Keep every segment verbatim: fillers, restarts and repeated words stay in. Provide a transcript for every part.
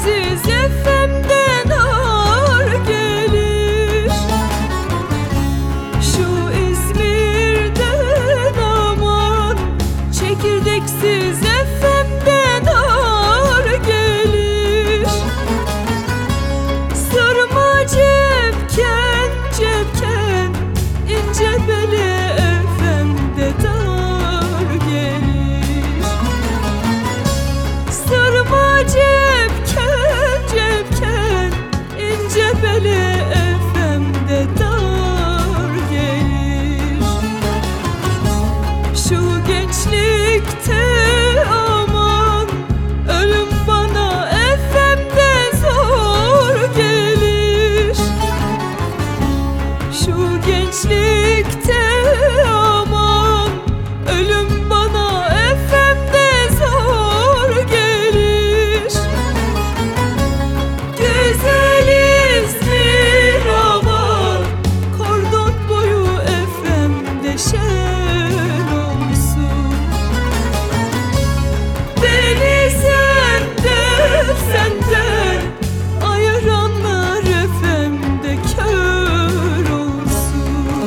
çekirdeksiz efemden ağır gelir. Şu İzmir'den aman, çekirdeksiz efemden ağır gelir. Sırma cepken cepken, ince beli efemde dar gelir. Sırma cepken cepken, ince beli efemde dar gelir. Şu gençlikte aman, ölüm bana efemde zor gelir. Şu gençlikte aman, ölüm bana efemde zor gelir. Güzel İzmir aman, kordon boyu efemde şen olsun. Beni senden senden ayıranlar efemde kör olsun.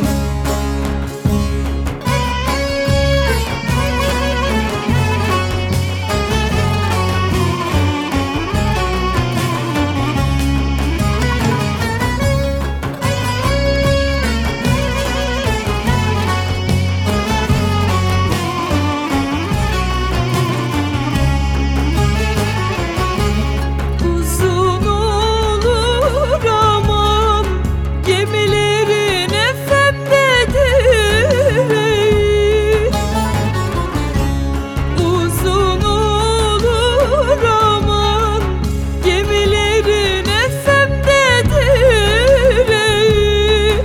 Uzun olur aman, gemilerin efemde direği. Uzun olur aman, gemilerin efemde direği.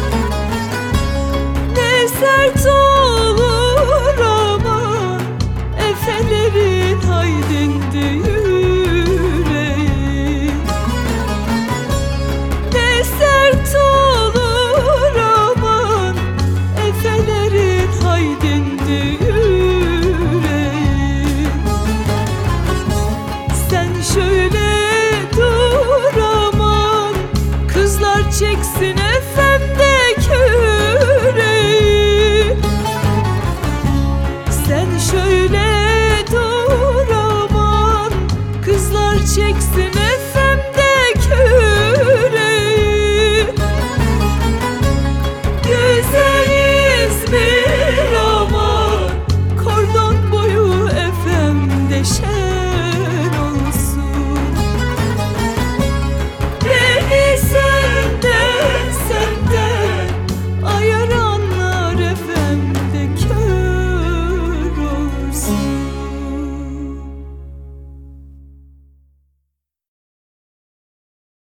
Ne sert olur aman, efelerin haydindi yüreği. Ne sert olur aman, efelerin haydindi yüreği. Sen şöyle dur aman, kızlar çeksin